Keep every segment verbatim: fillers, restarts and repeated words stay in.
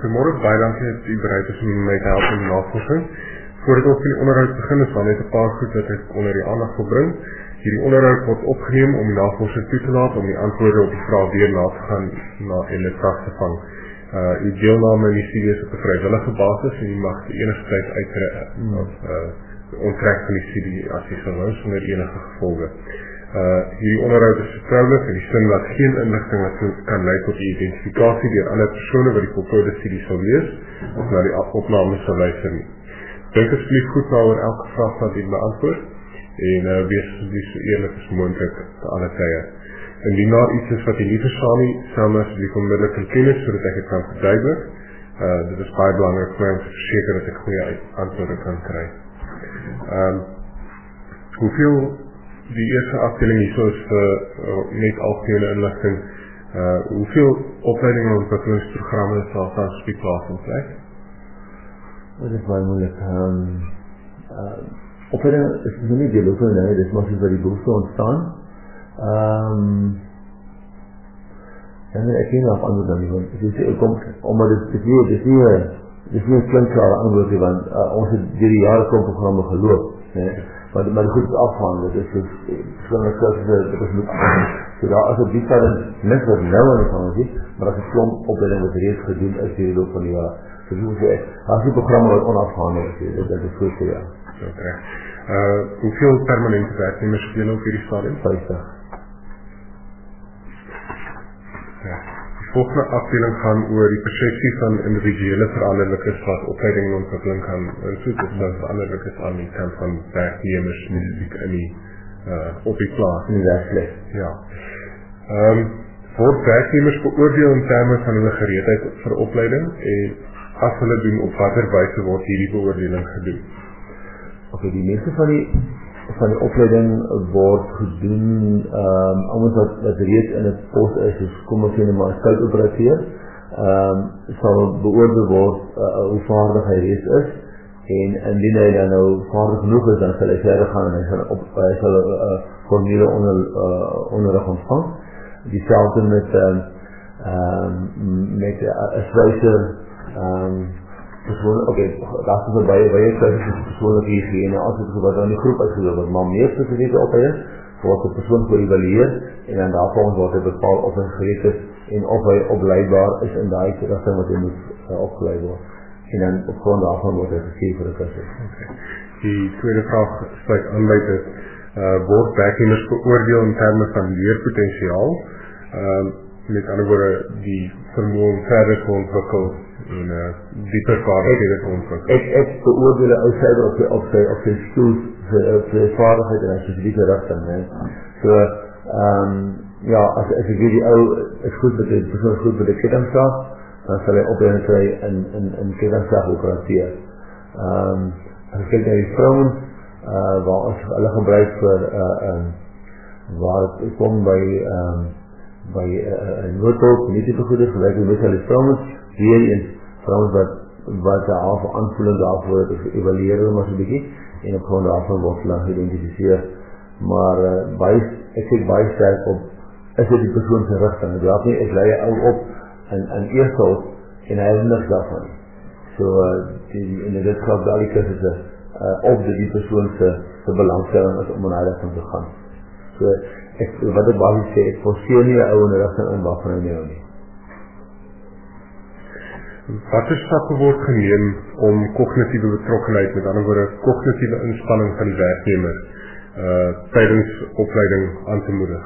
Goeiemôre, baie dankie dat u bereid is om my te help in die navorsing. Voordat ons in die onderhoud begin, is daar net 'n paar goed wat ek onder die aandag wil bring. Hierdie onderhoud word opgeneem om die navorsing toe te laat om die antwoorde op die vrae weer na te gaan na en dit vas te vang. Uh, u deelname in die studie is op 'n vrywillige basis en u mag die enige tyd uittrek hmm. of uh, onttrek van die studie as jy sou wou sonder enige gevolge. Uh, hierdie onderhoud is vertroulik en die sin laat geen inligting wat kan lei tot die identifikasie deur ander persone wat die voltooide studie sal lees of na die opname sal luister nie. Dink asseblief goed na oor elke vraag wat jy beantwoord en uh, wees asseblief so eerlik as moontlik te alle tye. Indien daar iets is wat jy nie verstaan nie, sal my asseblief onmiddellik in kennis sodat ek dit kan verduidelik. Uh, dit is baie belangrik vir my om te verseker dat ek goeie antwoorde kan kry. Um, hoeveel die eerste afdeling hierso is uh, net algemene inligting. Uh, hoeveel opleiding en ontwikkelingsprogramme sal daar spesifiek plaasvind plek? Dit is baie moeilik. Um, uh, opleiding is nie die loopende, nee, dit is maar soos wat die behoefte ontstaan. Um, en ek ken nog antwoord dan nie, want dit is, kom, omdat dit, dit, nie, dit, nie, dit is nie een klinkklare antwoord, want uh, ons het die jare kom programme geloop, nee. Maar, maar die goed is afgaan, dit is dus, verskillende kursusse, dit is moet afgaan. So daar is op die kant niks wat nou aan die gang is, maar dat is een klomp opleiding wat reeds gedoen is die loop van die jaar. So die moet jy, daar is die programme wat onafgaande is, dit, dit is goed vir jou. Okay. Uh, hoeveel permanente werknemers speel op hierdie stadium? vyftig. Ja. Die volgende afdeling gaan oor die persepsie van individuele veranderlikes wat opleiding en ontwikkeling kan invloed, dus dat veranderlikes aan die kant van werknemers spesifiek in die uh, op die plaas. In die werkplek. Ja. Um, word werknemers beoordeel in terme van hulle gereedheid vir opleiding en as hulle doen op watter wyse word hierdie beoordeling gedoen? Ok, die meeste van die van die opleiding word gedoen um, anders wat, wat reeds in het post is, dus kom ons in maar skuit operateer, um, sal beoordeel word uh, hoe vaardig hy reeds is en indien hy dan nou vaardig genoeg is, dan sal hy verder gaan en hy sal, op, hy sal uh, formele onder, uh, onderrig ontvang. Dieselfde met um, um, met een uh, sluiser um, persoonlijk, oké, okay, daar is er bij, bij je kruis is persoonlijke hygiëne, als het wat dan die groep uitgedeeld wordt, maar meer specifieke op is, wordt de persoon geëvalueerd en dan daarvan wordt er bepaald of hij gereed is en of hij opleidbaar is in die richting wat hij moet uh, opgeleid worden. En dan op grond daarvan wordt hij gegeven voor de cursus. Okay. Die tweede vraag sluit aan bij dit, uh, word werknemers beoordeel in termen van leerpotentiaal, uh, met andere woorden die vermoë om verder te ontwikkel en uh, dieper vaardighede te ontwikkel. Ek, ek beoordeel uitsyder op sy, op sy, op sy skills, op sy vaardigheid en spesifieke rigting. So, um, ja, as, as ek weet die ou is goed met die persoon goed met die kettingslag, dan sal hy opleiding kry in, in, in kettingslag operateer. Um, as ek kyk na die vrouwens, uh, waar ons hulle gebruik vir, uh, um, waar het kom by, um, by uh, noodhulp, nie te goed is, gebruik die meestal die vrouwens, weer eens vrouwens wat, wat daar al voor aanvoeling daarvoor het, of evalueren maar so'n bykie, en op grond daarvan word lang geïdentificeer. Maar uh, baie, ek sê baie sterk op, is dit die persoon sy richting, het raak nie, ek leie ou op in, in eerste hulp, en hy het niks daarvan. So, uh, die, en dit geloof al die kursusse, uh, of dit die persoon sy, sy belangstelling is om in hy richting te gaan. So, ek, wat ek basis sê, ek forceer nie die ou in die richting in waarvan hy nie. Wat is stappe word geneem om kognitiewe betrokkenheid, met ander woorde kognitiewe inspanning van die werknemer uh, tydens opleiding aan te moedig?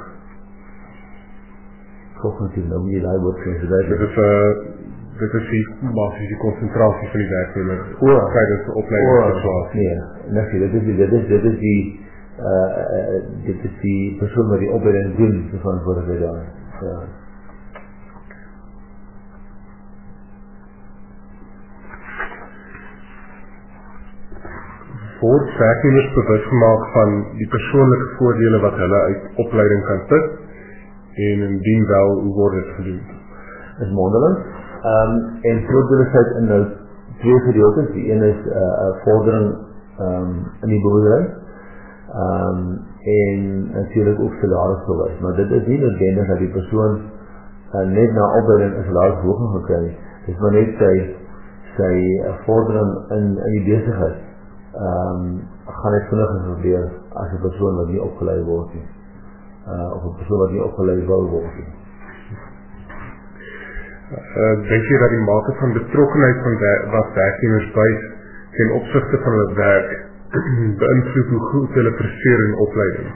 Kognitief, nou moet jy die woord vir dit is uh, dit is die basis die konsentrasie van die werknemer tydens die opleiding. Nee, nee, dit is die, dit is, dit is die uh, uh, dit is die persoon wat die opleiding doen, so verantwoordelik daar. Ja. Word werknemers bewus gemaak van die persoonlike voordele wat hulle uit opleiding kan put en indien wel, hoe word dit gedoen? Is mondeling. Um, en voordeligheid in nou twee gedeeltes. Die een is uh, uh, vordering um, in die boerdery um, en natuurlijk ook salarisverwys. Maar dit is nie noodwendig dat die persoon uh, net na opleiding een salarisverhoging gekry. Dis maar net sy, sy uh, vordering in, in die besigheid, um, gaan net vinniger gebeur as 'n persoon wat nie opgelei word nie. Uh, of 'n persoon wat nie opgelei wil word nie. Uh, denk jy dat die mate van betrokkenheid van wer wat werknemers wys ten opsigte van hulle werk beïnvloed hoe goed hulle presteer in opleiding?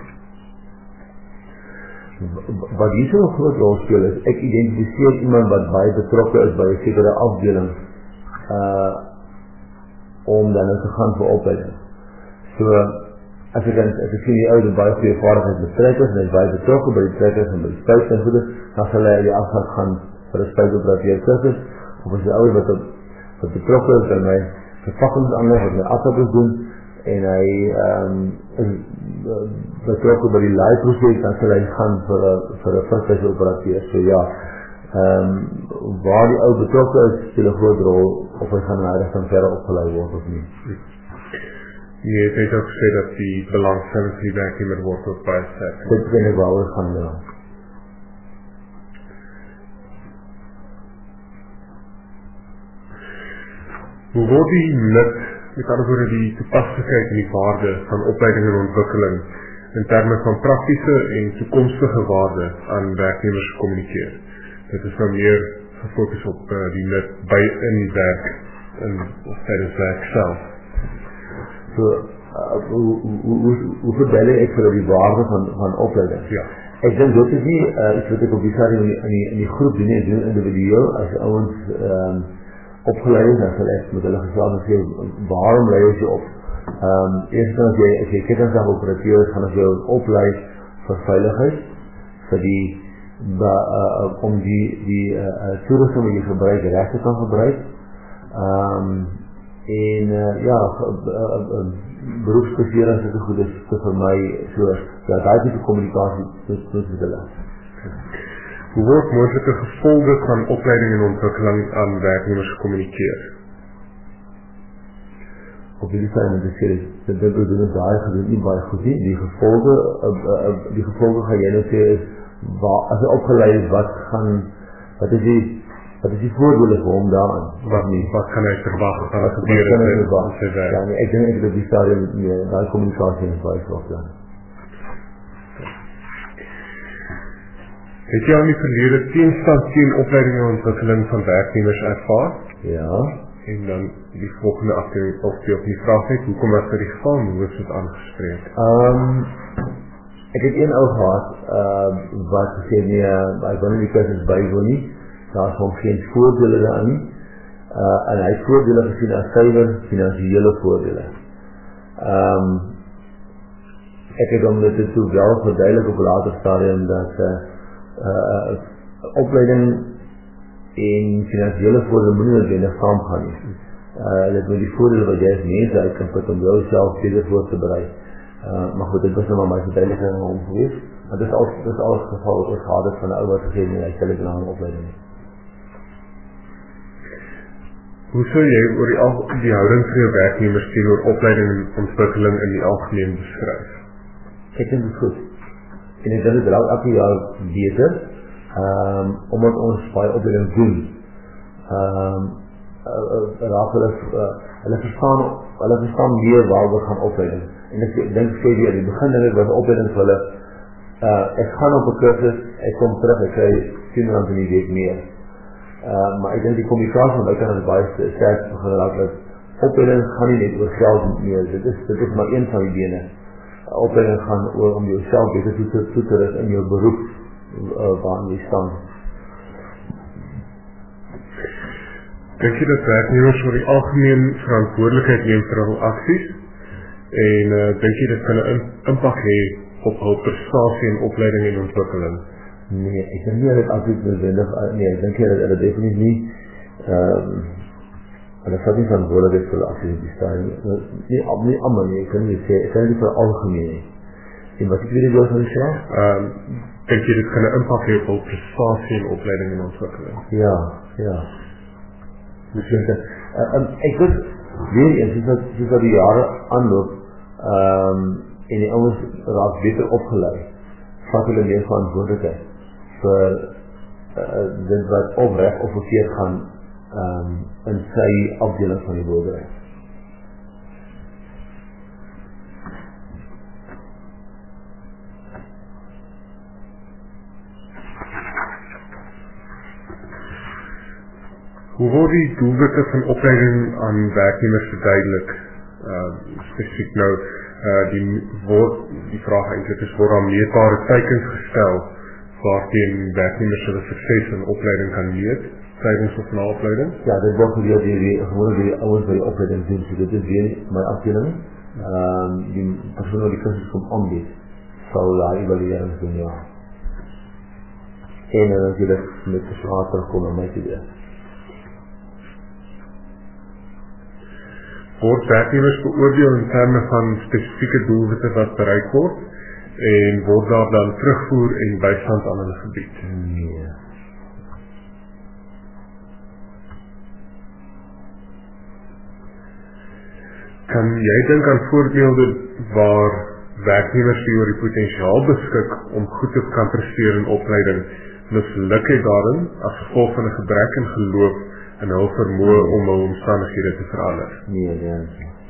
Wat hier so 'n groot rol speel is, ek identifiseer iemand wat baie betrokke is by 'n sekere afdeling uh, om dan nou te gaan vir opleiding. So, as ek dan, as ek sien die oude baie goeie vaardigheid met trekkers, en hy is baie betrokke by die trekkers en by die spuit en goede, dan sal hy die afslag gaan vir 'n spuitoperateur kursus, of as die oude wat, wat betrokke is by my verpakkingsaanleg, wat my afslappers doen, en hy um, is uh, betrokke by die laaiproses, dan sal hy gaan vir 'n vir 'n vliegtuigoperateur. So ja, um, waar die ou betrokke is, speel 'n groot rol of hy gaan na die rigting verder opgelei word of nie. Jy het net ook gesê dat die belangstelling vir die werknemer word ook baie sterk. Dit ken ek waaroor gaan ja. Hoe word die nut, met ander woorde die toepaslikheid en die waarde van opleiding en ontwikkeling in terme van praktiese en toekomstige waarde aan werknemers gekommunikeer? Dit is nou meer gefokus op uh, die nut by in die werk en of tydens werk self. So, uh, hoe, hoe, hoe, hoe verdeel ek vir die waarde van, van opleiding? Ja. Ek dink dit is nie uh, iets wat ek op die stadium in, in, in die groep doen, ek doen individueel, as ouens um, opgeleid is, dan sal ek met hulle geslaag en sê, waarom leid ons jy op? Um, eerst as jy, as jy kettingsdag operateur is, gaan ons jou opleid vir veiligheid, vir die, ba, uh, om die, die uh, toerusting wat jy gebruik, recht te kan gebruik, um, en uh, ja, uh, uh, beroepsbesering is goed is vir my, so, ja, daar is die communicatie tussen met hulle. Hoe word moontlike gevolge van opleiding en ontwikkeling aan werknemers gekommunikeer? Op die staan met die series, dat dit doen ons daar gedoen nie baie goed nie. Die gevolge, uh, uh, die gevolge gaan jy nou sê is, waar, as hy opgeleid is, wat gaan, wat is die, wat is die voordele vir hom daaraan? Wat, nie, wat kan hy verwag van het gebeur in sy werk? Ja, nee, ek denk ek dat die stadium, nee, die communicatie is baie swak, ja. Het jy al in die verlede teenstand teen opleiding en ontwikkeling van werknemers ervaar? Ja. En dan die volgende afdeling, of die op die vraag net, hoekom was dit die geval, hoe is dit aangespreek? Um, ek het een ou gehad, uh, wat gesê, nee, uh, ek wil nie die kursus bywoon nie, daar is gewoon geen voordele daarin nie, uh, en hy het voordele gesien as suiwer finansiële voordele. Um, ek het om dit toe wel verduidelik op 'n later stadium, dat uh, Uh, opleiding en finansiële voordele moet nie noodwendig saamgaan nie. Uh, dit moet die voordele wat jy as mens uit kan put om jouself beter voor te berei. Uh, maar goed, dit was nou maar my verduideliking om gewees. Maar dit is al, dit is al het geval wat ons gehad het van 'n ou wat gesê nee, hy stel ek lang opleiding nie. Hoe sou jy oor die, al, die houding van jou werknemers teenoor opleiding en ontwikkeling in die algemeen beskryf? Ek dink dit is goed. En ek dink dit raak elke jaar beter, um, omdat ons baie opleiding doen. Um, uh, uh, raak hulle, uh, hulle verstaan, hulle verstaan meer waar we gaan opleiding. En ek denk sê weer, die begin denk ek was opleiding vir hulle, uh, ek gaan op 'n kursus, ek kom terug, ek kry tien rand in die week meer. Uh, maar ek denk die communicatie van my kan het baie sterk begin raak, dat opleiding gaan nie net oor geld meer, dit is, dit is maar een van die bene. Opleiding gaan oor om jouself beter toe te, toe te rig in jou beroep uh, waarin jy staan. Dink jy dat werknemers oor die algemeen verantwoordelikheid neem vir hul aksies? En uh, dink jy dit kan 'n impak hê op hul prestasie en opleiding en ontwikkeling? Nee, ek dink nie dat dit altyd noodwendig, nee, ek dink jy dat dit definitief nie um, en dat is niet verantwoordelijk is voor de acties staan. Nie allemaal nie, ek kan nie sê, ek kan nie vir algemeen nie. En wat ek weer wil van die vraag? Um, denk jy dit kan 'n impak hê op hul prestasie en opleiding en ontwikkeling? Ja, ja. Misschien dat, uh, um, ek weet, weer eens, soos dat, soos dat die jare aanloop, um, en die ouens raak beter opgeleid, vat hulle meer verantwoordelikheid vir uh, dit wat of reg of verkeerd gaan um, in sy afdeling van die boerdery. Hoe word die doelwitte van opleiding aan werknemers verduidelik? Uh, spesifiek nou, uh, die, word, die vraag eintlik is, word daar meetbare teikens gestel waarteen werknemers hulle sukses in opleiding kan meet, tydens of na opleiding? Ja, dit word geleer deur die gewone die ouens by die opleiding doen, so dit is weer my afdeling. Um, die persoon wat die kursus kom aanbied, sal daar evaluerings doen, ja. En dan natuurlijk met de vraag terugkom en my te doen. Word werknemers beoordeel in terme van spesifieke doelwitte wat bereik word en word daar dan terugvoer en bystand aan hulle gebied? Nee. Kan jy dink aan voorbeelde waar werknemers die oor die potensiaal beskik om goed te kan presteer in opleiding misluk het daarin as gevolg van 'n gebrek in geloof en hul vermoë om hul omstandighede te verander? Nee, nee.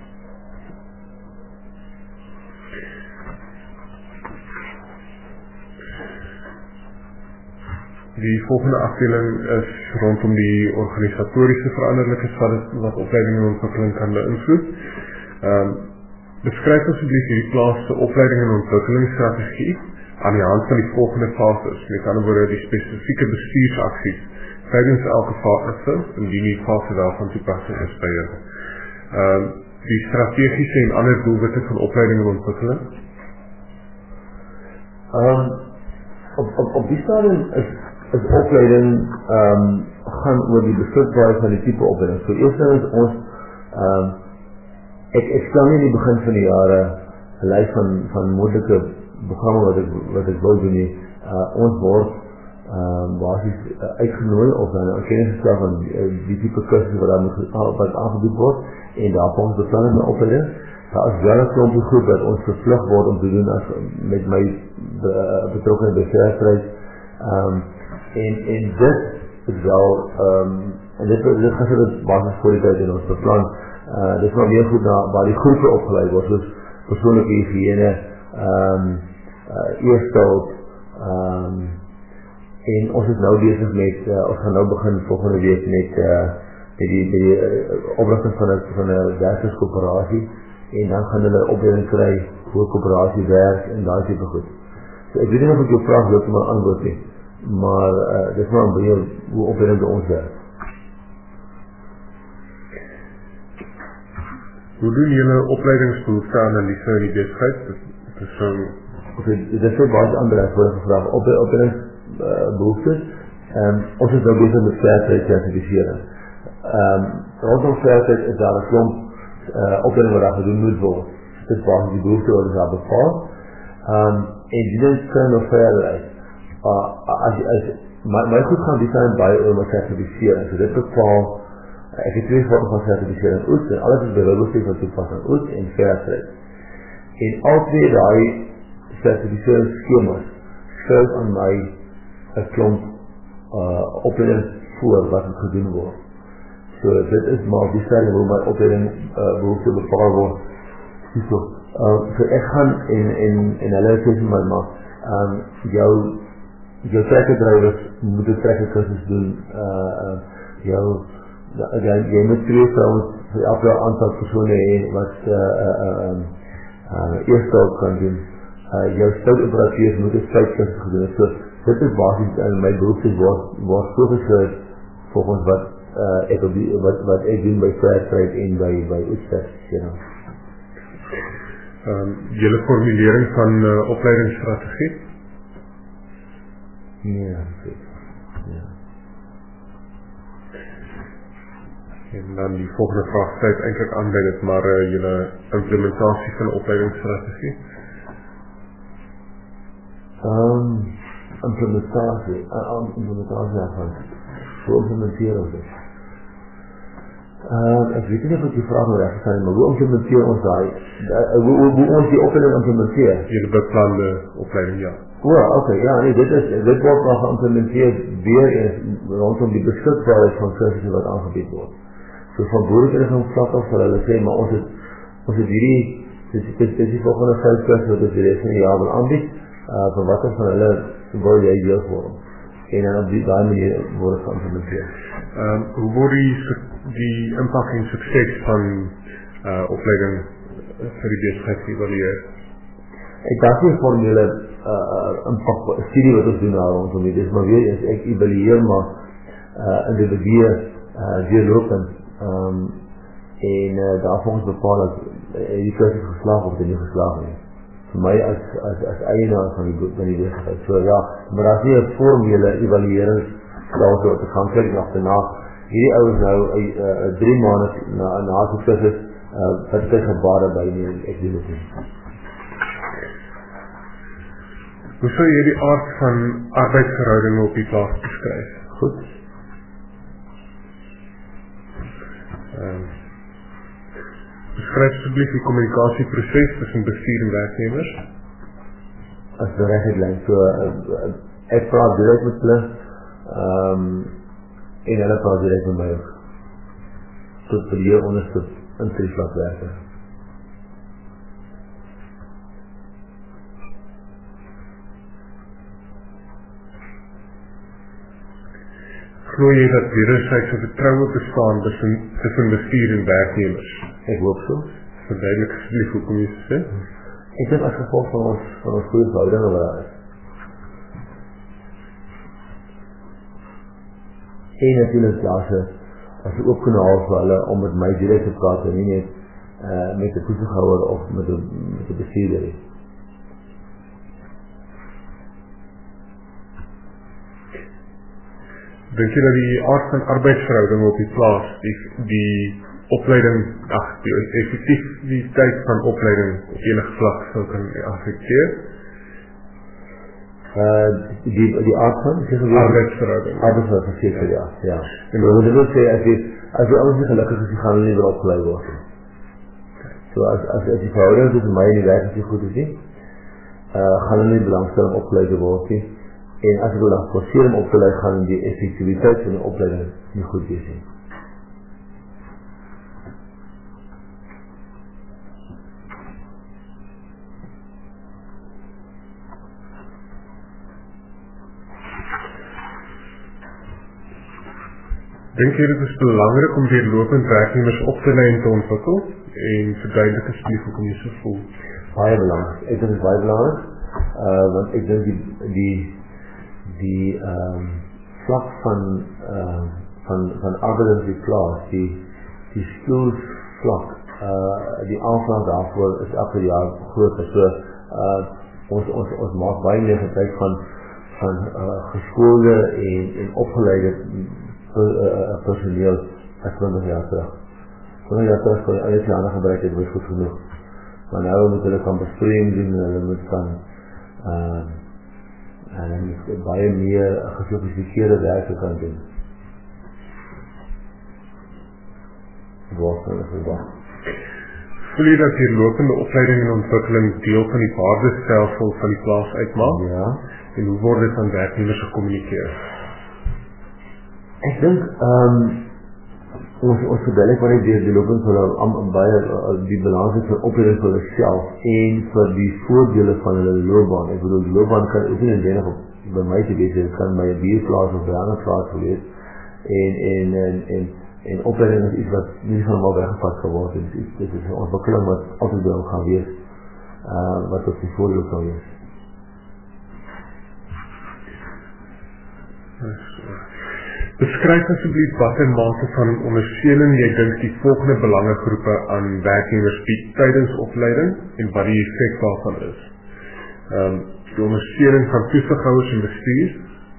Die volgende afdeling is rondom die organisatoriese veranderlikes wat, wat opleiding en ontwikkeling kan beïnvloed. Um, beskryf asseblief hierdie plaaste opleiding en ontwikkelingsstrategie aan die hand van die volgende fases, met ander woorde die spesifieke bestuursaksies tydens elke fase, indien die fase daarvan toepassing is by julle. Um, die strategiese en ander doelwitte van opleiding en ontwikkeling? Um, op, op, op die stadium is, is opleiding um, gaan oor die beskikbaarheid van die type opleiding. So eerst is ons, um, ek, ek stel nie in die begin van die jare een lijst van, van moeilike programme wat ek, wat ek wil doen nie. Uh, ons word Um, basis uh, uitgenooi of dan een kennis gestel van uh, die type kursus wat daar moet wat aangebied word en daar volgens beplanning met opleiding. Daar is wel een klompie groep dat ons vervlug word om te doen as, met my be, uh, betrokken by verstryd. Um, en, en dit is wel, um, en dit, dit gaan dit basis voor die tijd in ons beplan. Uh, dit is maar meer goed na waar die groepe opgeleid word, soos persoonlijke hygiëne, um, uh, eerstel, um, en ons is nou bezig met, uh, ons gaan nou begin volgende week met, uh, met die, met die uh, oprichting van een, van een werkerscoöperatie en dan gaan hulle opleiding kry hoe coöperatie werk en daar type goed. So ek weet nie of ek jou vraag wil maar antwoord nie, maar uh, dit is maar een beetje hoe opleiding by ons werk. Hoe doen julle opleidingsbehoefte analise in die besigheid? Dit is so... Okay, dit is so baie ander as vorige vraag. Op, opleidings Uh, behoeftes. Um, ons is nou bezig met veiligheid certificering. Um, rondom veiligheid is daar een klomp uh, opleiding wat daar gedoen moet worden. Dit is basis die behoefte wat ons daar bepaal. Um, en die dingen kunnen nog verder uit. Uh, as, as, my, my goed gaan die zijn bij om te certificeren. So dit bepaal, uh, ek het twee vormen van certificering oes, en alles is bewilliging van toepassing oes en veiligheid. En al twee die certificeringsschemas skryf aan my een klomp uh, opleiding voor wat het gedoen word. So dit is maar die stijl hoe my opleiding uh, behoefte bepaal word. So, uh, so ek gaan en, en, en hulle sê vir my maar, um, jou, jou trekkedrywers moet een trekkerkursus doen, uh, uh, jou, jy, jy moet twee vrouwens vir elke aantal persone heen wat uh, uh, uh, uh, eerstel kan doen. Uh, jou stoutoperateurs moet een spuitkursus gedoen het. So, dit is basis en my behoeftes word, word so geskryf volgens wat, uh, ek, wat, wat ek doen by veiligheid en by, by oetstes. You know. um, Julle formulering van uh, opleidingsstrategie? Ja, goed. Ja. En dan die volgende vraag sluit eintlik aan by dit, maar uh, julle implementasie van opleidingsstrategie? Um, implementatie, uh, implementatie daarvan, hoe implementeer ons dit? Uh, ek weet nie of ek die vraag nou recht gestaan, maar hoe implementeer ons daar, uh, hoe, hoe, hoe ons die opleiding implementeer? Julle beplande opleiding, ja. O, oké, okay, ja, nee, dit is dit word nog geïmplementeer weer eens rondom die beskikbaarheid van kursusse wat aangebied word. So van boerekundige vlak af sal hulle sê, maar ons het ons het hierdie dis dis dis die volgende vyf kursusse wat ons die res van die jaar wil aanbied, uh vir watter van hulle wil jy deel vorm. En dan op die daai manier word geïmplementeer. Ehm um, hoe word die die impak en sukses van uh opleiding vir die besigheid geëvalueer? Ek dink nie formele uh impak studie wat ons doen daar rondom dit is maar weer eens ek evalueer maar uh individue uh deurlopend ehm um, en uh, daarvan ons bepaal dat uh, die kursus geslaag of nie geslaag nie. Vir my as as as eienaar van die van die besigheid. So ja, maar daar is nie 'n formele evaluering daaroor wat te gaan kyk na daarna. Hierdie ouens nou uh drie maande na na die kursus uh wat het gebare by die ek doen dit nie. Hoe sou jy die aard van arbeidsverhoudinge op die plaas beskryf? Goed. Um, beskryf asseblief die kommunikasieproses tussen bestuur en werknemers. As die regetlijn, so uh, ek praat direct met hulle um, en hulle praat direct met my ook. Tot vir jou onderste in die vlakwerker. Glo jy dat wederzijdse vertroue bestaan tussen, tussen bestuur en werknemers? Ek hoop so. Verduidelik asseblief hoe kom jy te sê? Ek dink as gevolg van ons, van ons goeie verhoudinge waar is. En natuurlijk daar's as ek ook kunnen haal vir hulle om met my direct te praat en nie net uh, met die toezighouder of met die, met die bestuurder is. Dink jy dat die aard van arbeidsverhouding op die plaas, die, die opleiding, ach, die effectiviteit van opleiding op enige vlak sal kan affecteer? Uh, die, die aard van? Arbeidsverhouding. Arbeidsverhouding, zeker, ja. ja. En wat ik wil zeggen, as jy, as jy anders nie gelukkig is, die gaan nie weer opgeleid word. So as, as, as die verhouding tussen my en die werk nie goed is nie, uh, gaan hulle nie belangstelling opgeleid word nie. En as ek wil dan forceer om op te leid, gaan die effectiviteit van die opleiding nie goed wees nie. Denk jy dit is belangrik om deurlopend werknemers op te lei en te ontwikkel? En verduidelik asseblief hoe kom jy so voel? Baie belangrik. Ek dink dit is baie belangrik, uh, want ek dink die die die um, vlak van uh, van van arbeid in die plaas, die die skilsvlak, uh, die aanvraag daarvoor is elke jaar groter. So uh, ons ons ons maak baie meer gebruik van van uh, geskoolde en en opgeleide uh, personeel as twintig jaar terug. twintig jaar terug kon jy alles jare gebruik het, was goed genoeg. Maar nou moet hulle kan besproeiing doen, hulle moet kan uh, en dan moet baie meer gesofistikeerde werke kan doen. Wat kan ek verwag? Voel jy dat die lopende opleiding en ontwikkeling deel van die waardestelsel van die plaas uitmaak? Ja. En hoe word dit aan werknemers gecommunikeer? Ek dink um, ons ons verduidelik wat die deurloping vir hulle baie die balans is vir opleiding vir hulle self en vir die voordele van hulle loopbaan. Ek bedoel die loopbaan kan ook nie net op by my te wees, dit kan by 'n bierplaas of by 'n ander plaas wees. En en en en en opleiding is iets wat nie helemaal weggevat geword het. Dit is 'n ontwikkeling wat altyd wel gaan wees. Uh wat tot die voordeel sal wees. Beskryf asseblief watter mate van ondersteuning jy dink die volgende belangegroepe aan werknemers bied tydens opleiding en wat die effek daarvan is. Ehm um, die ondersteuning van toesighouers en bestuur.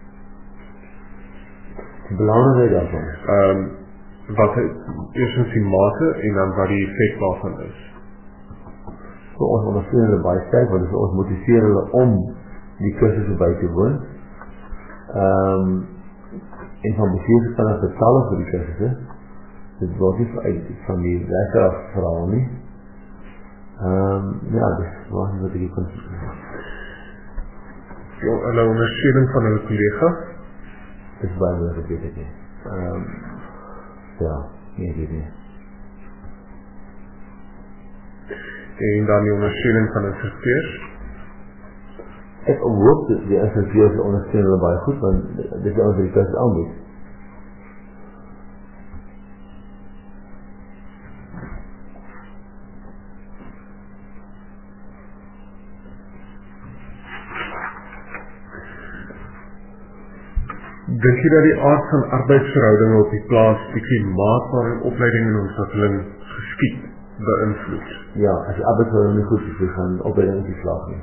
Die belangrikheid daarvan. Ehm um, wat eerstens die mate en dan wat die effek daarvan is. So ons ondersteun hulle baie sterk, want ons motiveer hulle om die kursusse by te woon. Ehm um, en van bestuur kan ons betalen vir die kursusse. Dit word nie uit van die werker af verhaal nie. Um, ja, dis wat wat ek kon sê. die hulle ondersteuning van hulle kollegas? Dis baie moeilik, weet ek nie. Um, ja, nee, weet nie. En dan die ondersteuning van instrukteurs? Ek hoop dat die instrukteurs ondersteun hulle baie goed, want dit is ons die kursus aanbied. Dink jy dat die aard van arbeidsverhoudinge op die plaas die klimaat waarin opleiding en ontwikkeling geskied beïnvloed? Ja, as die arbeidsverhouding nie goed is, dan gaan opleiding nie slaag nie.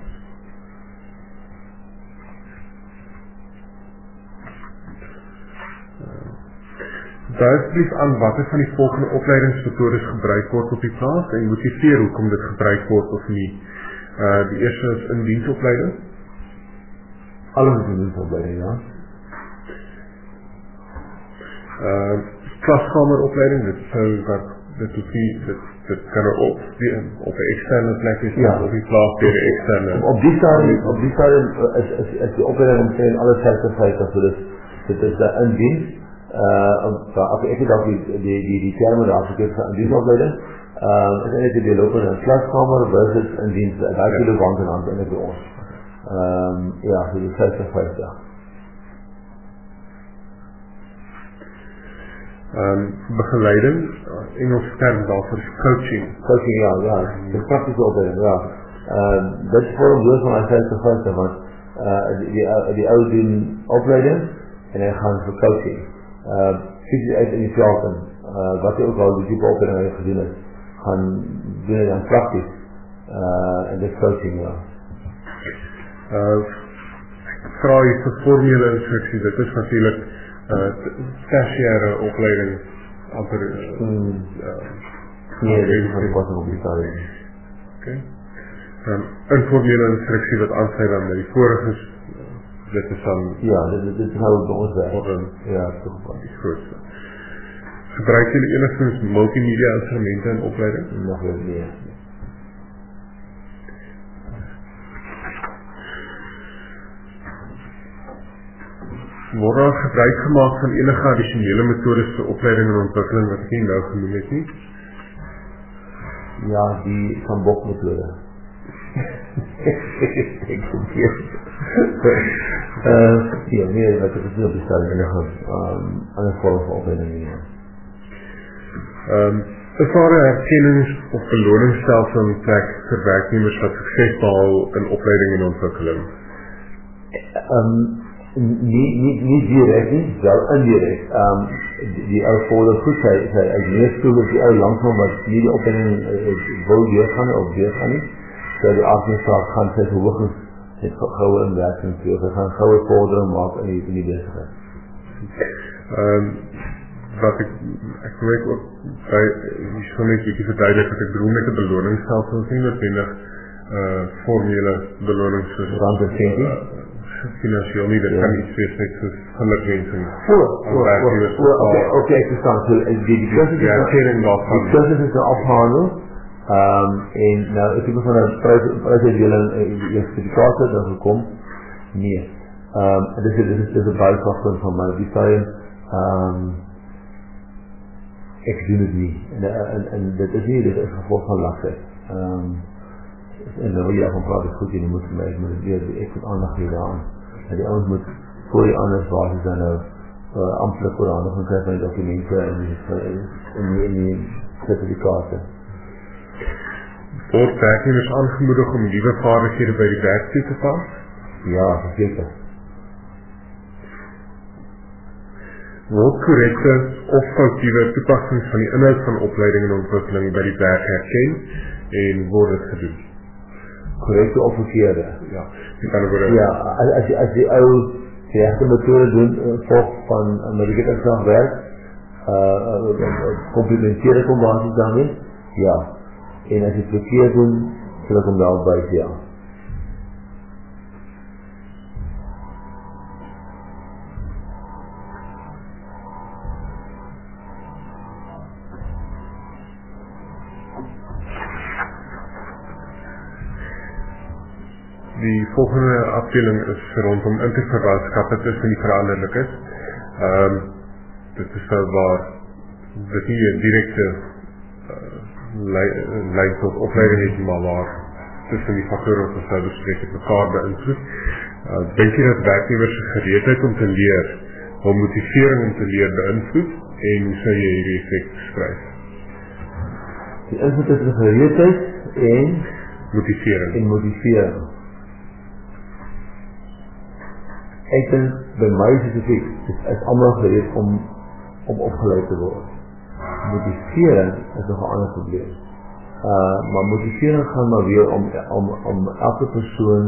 Dui asseblief aan watter van die volgende opleidingsmetodes gebruik word op die plaas en motiveer hoekom dit gebruik word of nie. Uh, die eerste is in diensopleiding. Alles in diensopleiding, ja. Uh, klaskameropleiding, dit sou wat dit hoef nie, dit, dit kan er op, die, op een externe plek is, ja. Op die plaas deur die externe. Op, op die stadium, op die stadium is, is, is die opleiding omtrent alle certificates, so dit, dit is uh, in dienst. Uh, as ek het ook die, die, die, die termen daar verkeerd van in dienstopleiding, uh, is eindelijk die lopen in klaskamer versus in dienst, daar is die loopband in hand eindelijk bij ons. Um, ja, so die vyftig vyftig. Um, begeleiding, Engels term daarvoor is coaching. Coaching, ja, ja, die praktische opleiding, ja. Uh, dit is vorm deel van my vyftig vyftig, want uh, die, die, die oude doen opleiding en hy gaan vir coaching. Uh, fisies uit in die veld en uh, wat jy ook al die diepe opleiding hy gedoen het, gaan doen het dan praktisch uh, en dit coaching, ja. Uh, ek vraag jy vir formele instruksie, dit is natuurlijk uh, tertiaire opleiding amper uh, hmm. uh, nee, dit is van die pas op die stadium. Okay. Um, informele instruksie wat aansluit dan by die vorige is, dit is dan... Ja, dit, dit, dit is nou by ons werk. Een, ja, toegepast. Die grootste. Gebruik jullie enigszins multimedia instrumenten in opleiding? Nog wel nie. Word daar gebruik gemaakt van enige additionele methodes vir opleiding en ontwikkeling wat ek nie nou genoem het nie? Ja, die Van Bok methode. Ek probeer. uh, ja, nee, wat ek is nie op die stelling enige um, ander vorm van opleiding nie. Um, is daar een herkennings- of beloningsstelsel in plek vir werknemers wat sukses behaal in opleiding en ontwikkeling? Um, nie, nie, nie direct nie, wel indirect. Um, die, die ou vorder goed, sy, sy uit meestoel is die ou langsom wat nie die opleiding uh, wil deurgaan of deurgaan nie. So die aardmeesvraag gaan sy verhoogings het gauwe in werking veel. Sy gaan gauwe vordering maak in die, in die bezigheid. Um, wat ek, ek weet ook, by, ek sal net bietjie verduidelik wat ek bedoel met die beloningsstelsel, is nie noodwendig uh, formele belonings soos rand en centie. Uh, financieel nie, dit ja. Kan iets wees net soos gelukwensing. O, o, o, oké, ek verstaan. So, die die kursus is kursus is afhandel, um, en nou, ek het van een prijsuitdeling in die eerste certificate dan gekom, nee. Um, dit is, dit is een buitenkracht van my, die sê, um, ek doen het nie, en, en, en dit is nie, dit is gevolg van lastig. Um, en dan wil jy daarvan praat, is goed, en jy moet vir my, ek moet weer, ek moet aandag hier aan. En die ouwens moet voor die anders basis dan nou uh, ampelik voor aandag gaan krijg van die documenten en die, en die, en die certificate. Word werknemers aangemoedig om nieuwe vaardighede by die werk toe te pas? Ja, verzeker. Word korrekte of foutieve toepassings van die inhoud van opleiding en ontwikkeling by die werk herken en word dit gedoen? Correcte of verkeerde. Ja, die kan worden. Ja, as, as, as die ou die echte methode doen, uh, volg van uh, medicatie werk, uh, uh, complementeerde combinaties daarmee, ja. En as die verkeerd doen, sal ek hom daar buis, ja. die volgende afdeling is rondom interverwantskappe tussen die veranderlikes. Um, dit is nou waar dit nie 'n direkte uh, lyn tot opleiding het, maar waar tussen die faktore wat ons nou bespreek het mekaar beïnvloed. Uh, Dink jy dat werknemers se gereedheid om te leer, hul motivering om te leer beïnvloed en hoe sou jy hierdie effek beskryf? Die invloed is die gereedheid en motivering. En motivering. Ek dink by my spesifiek is, is almal gereed om om opgeleid te word. Motivering is nog 'n ander probleem. Uh, maar motivering gaan maar weer om om om elke persoon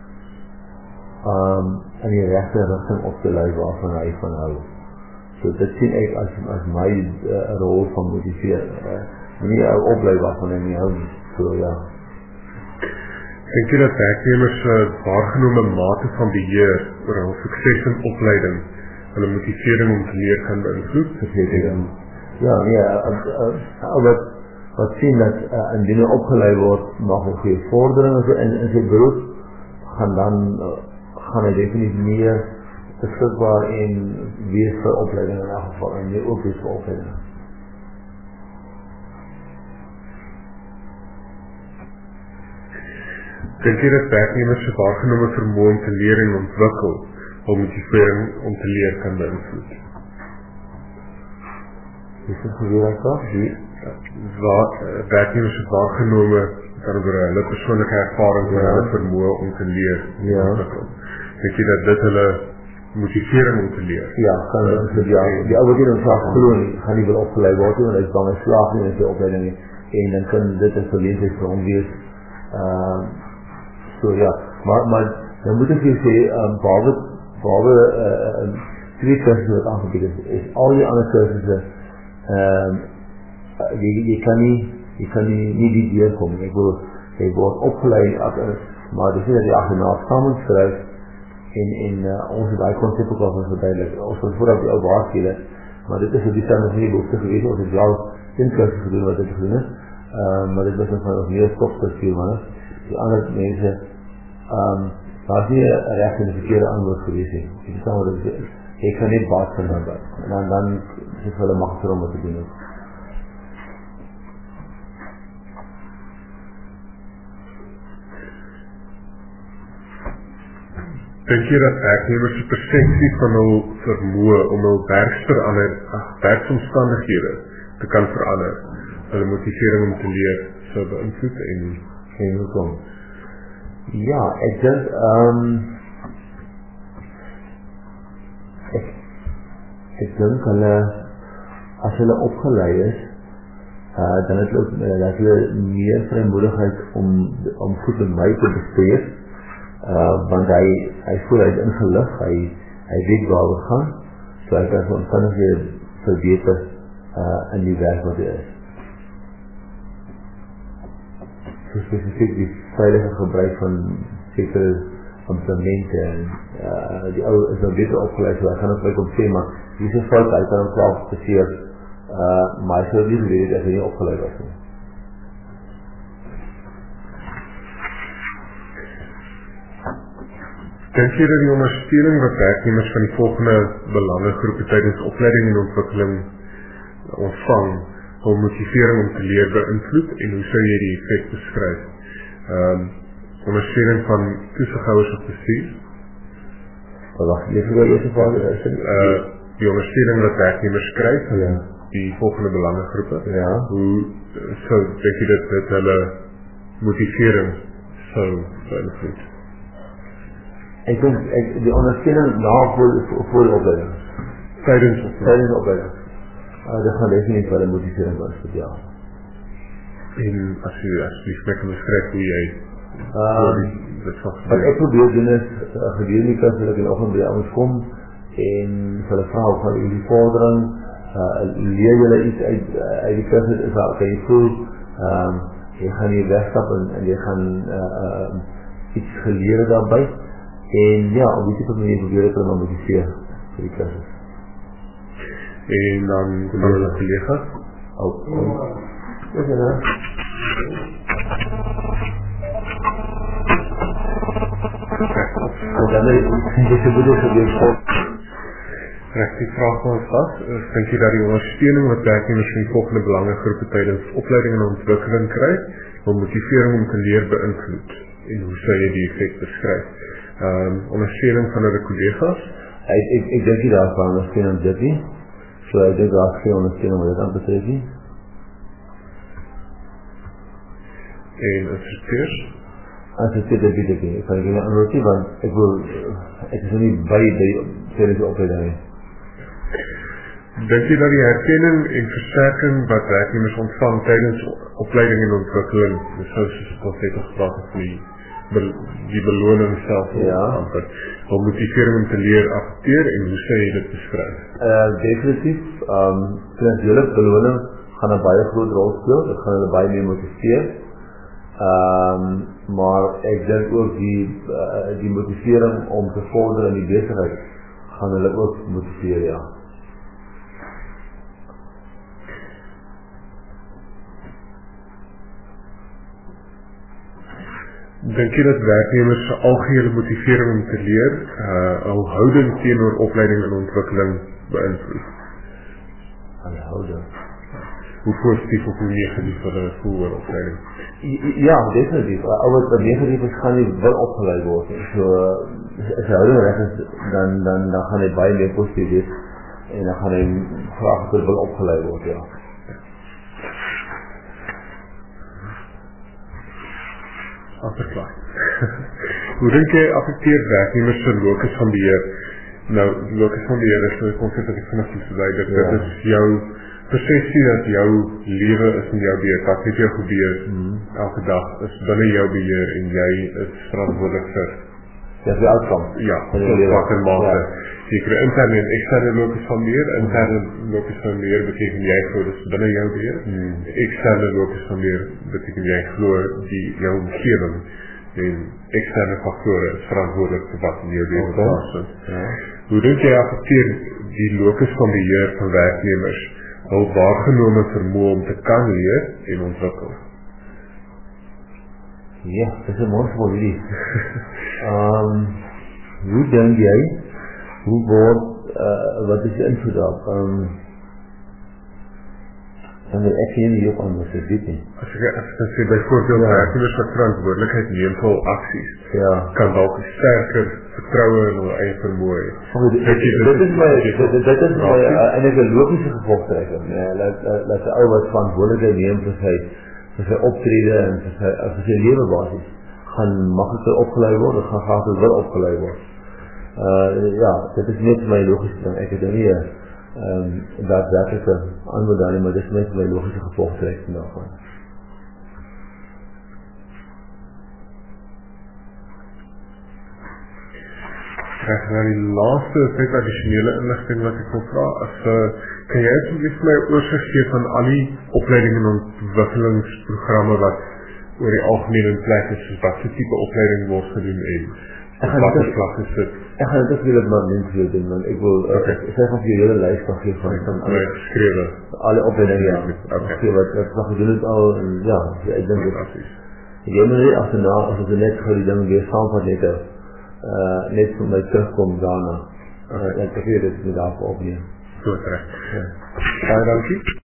um, in die regte rigting op te lei waarvan hy van hou. So dit sien ek as as my uh, rol van motivering. Uh, nie ou oplei waarvan hy nie hou nie. So ja. Dink jy dat werknemers se waargenome mate van beheer oor hul sukses in opleiding hulle motivering om te leer kan beïnvloed? Ja, nee, uh, wat wat sien dat uh, indien hy opgelei word nog 'n goeie vordering in in sy beroep, gaan dan uh, gaan hy definitief meer beskikbaar en wees vir opleiding in elk geval en nie ook wees vir opleiding. Dink jy dat werknemers se waargenome vermoë om te leer en ontwikkel hul motivering om te leer kan beïnvloed? Dis 'n goeie vraag. Wat werknemers se waargenome kan oor hulle persoonlike ervaring en hulle vermoë om te leer ja. ontwikkel? Dink jy dat dit hulle motivering om te leer? Ja, kan dit ja. Die ou wat nie dan graag glo nie, gaan nie wil opgelei word nie, want hy is bang hy slaag nie in sy opleiding nie. En dan kan dit 'n verleentheid vir hom wees. Ehm uh, so ja, maar maar dan moet ek vir sê, ehm behalwe behalwe uh, twee kursusse wat aangebied is, is al die ander kursusse ehm jy jy kan nie jy kan nie nie die deur kom. Ek wil jy word opgelei as maar dis nie dat jy agterna saam skryf en en uh, ons het daai konsep ook al verduidelik. Ons wil voordat die ou waarskynlik, maar dit is 'n bestaan nie behoefte gewees of dit wel in kursusse gedoen wat dit gedoen het. Ehm uh, maar dit was nog van meer stofstuur maar die ander mense ehm um, daar is nie 'n reg en 'n verkeerde antwoord gewees nie. Jy verstaan wat dit is. Jy kan net baas van dan en dan dan is dit hulle mag vir hom wat te doen. Dink jy dat werknemers se persepsie van hul vermoë om hul werksverander, werksomstandighede te kan verander, hulle motivering om te leer sou beïnvloed en en hoekom? Ja, ek dink ehm um, ek ek dink hulle as hulle opgelei is, uh, dan het hulle dat hulle meer vrymoedigheid om om goed met my te bespreek. Uh, want hy hy voel hy is ingelig, hy hy weet waar we gaan, so hy kan van vinnig weer verbeter uh, in die werk wat hy is. So spesifiek die veilige gebruik van sekere implemente en uh, die ou is nou beter opgeleid, so hy gaan ook om sê, maar die is een fout, hy kan hem klaar geseer, uh, maar hy sal nie weet as hy nie opgeleid was nie. Dink jy dat die ondersteuning wat werknemers van die volgende belangegroepe tydens opleiding en ontwikkeling ontvang, hul motivering om te leer beïnvloed en hoe sou jy die effek beskryf? Um, ondersteuning van toesighouers op bestuur? Wacht, jy vir die eerste vraag? Uh, die ondersteuning wat werknemers krijg van ja. die volgende belangegroepe, ja. hoe sou dink jy dat dit hulle motivering sou beïnvloed? Ek dink die ondersteuning na voor voor die opleiding. Tydens tydens die opleiding. Uh, dit gaan definitief wel 'n motivering wees vir jou. En as jy asseblief net kan beskryf hoe jy uh, dit sal wat ek probeer doen is uh, gedurende die klas dat ek in die oggend by ons kom en vir hulle vra van die vordering, uh, leer julle iets uit uh, uit die klas is daar kan jy voel, um, jy gaan hier wegstap en, en jy gaan uh, uh, iets geleer daarbij. En ja, op die type manier probeer ek dan motiveer vir die klasses. En dan van hulle collega's? Ook. Wat is dat? En dan is het bedoeld gebeur vol. Reg, die vraag van ons was, dink jy dat die ondersteuning wat werknemers in volgende belangegroepe tydens opleiding en ontwikkeling kry, om motivering om te leer beïnvloed? En hoe sou jy die effek beskryf? Um, ondersteuning van hulle kollegas? Ek, ek, ek denk nie daarvan ondersteuning dit nie. So ek denk daar is geen ondersteuning wat dit aan betref nie. En instrukteurs? Instrukteurs dit weet ek nie. Ek kan ek nie antwoord nie, want ek wil, ek is nie by die tijdens die opleiding nie. Dink jy dat die herkenning en versterking wat werknemers ontvang tydens opleiding en ontwikkeling, soos het ons net gespraat het, die, die beloning self, ja. om motivering om te leer acteer en hoe sê jy dit beskryf? Uh, definitief, um, finansiële beloning gaan een baie groot rol speel, dit gaan hulle baie meer motiveer. Um, maar ek dink ook die, uh, die motivering om te vorder in die besigheid gaan hulle ook motiveer, ja. Dink jy dat werknemers se algehele motivering om te leer, uh, hul houding teenoor opleiding en ontwikkeling beïnvloed? Hul houding? Hoe positief of hoe negatief hulle voel oor opleiding? Ja, definitief. Al wat negatief is, gaan nie wel opgeleid word. So, as hy houding reg is, dan, dan, dan gaan hy baie meer positief wees en dan gaan hy graag wel opgeleid word, ja. Afverklaar. Hoe dink jy affekteer werknemers se locus van beheer? Nou, locus van beheer is een concept wat ek vanaf die verduidelik. Ja. Dit is jou perceptie dat jou lewe is in jou beheer. Wat het jou gebeur mm. elke dag is binne jou beheer en jy is verantwoordelik vir. Ja, die outcome. Ja, tot wat en mate. Sekere interne en externe locus van beheer. Interne locus van beheer beteken jy glo dis binne jou beheer. Mm. Externe locus van beheer beteken jy glo die jou omgewing en externe faktore is verantwoordelik vir wat in jou beheer plaasvind. Ja. Hoe dink jy affekteer die locus van beheer van werknemers hul waargenome vermoë om te kan leer en ontwikkel? Ja, dit is een mooi voor jullie. um, hoe denk jy, hoe word, uh, wat is die invloed op? Um, dan wil ek hier nie op anders, ek weet nie. As ek, as ek sê, bijvoorbeeld, ja. werknemers wat verantwoordelikheid neem vir hul acties, ja. kan dalk sterker vertrouwen in hul eie vermoë. Oh, dit, dit, dit, dit is my, dit, dit is my uh, eindelijk een logische gevolgtrekking. Ja, laat, laat, laat die ou wat verantwoordelikheid neem vir sy vir sy optrede en vir sy, vir sy lewebasis gaan makkelijker opgeleid worden, gaan graag dus wel opgeleid worden. Uh, ja, dit is net my logische ding. Ek het er nie um, daadwerkelijke antwoord aan nie, maar dit is net my logische gevolgtrekking daarvan. Krijg naar die laatste net additionele inligting wat ek wil vraag. As, uh, kan jy asseblief vir my oorzicht gee van al die opleiding en ontwikkelingsprogramme wat oor die algemeen in plek is, dus wat die type opleiding word gedoen en wat die slag is dit? Ek gaan dit wil het maar niet veel doen, want ek wil, okay. ek sê van die hele lijst kan geef van, van alle, geschreven. alle opleidingen, ja. Okay. Okay, wat, wat wat gedoen het al, en ja, ek denk het. Jy moet nie achterna, as het net gauw die ding weer saamvat net, uh, net vir my terugkom daarna. Uh, en ek weet het nie daarvoor opneem. Goed, recht. Ja. Baie dankie.